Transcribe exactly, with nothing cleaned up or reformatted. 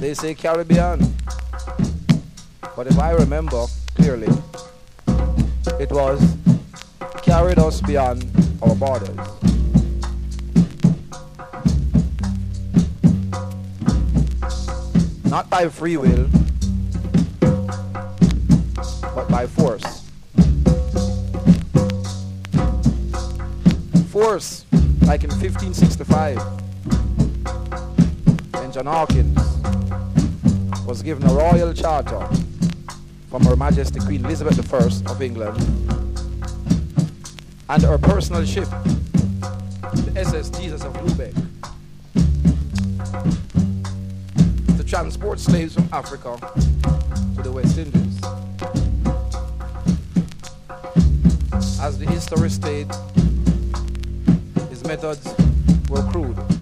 They say Caribbean. But if I remember clearly, it was carried us beyond our borders. Not by free will, but by force. Force, like in fifteen sixty-five, when John Hawkins was given a royal charter from Her Majesty Queen Elizabeth the First of England and her personal ship, the S S Jesus of Lubeck, to transport slaves from Africa to the West Indies. As the history states, his methods were crude.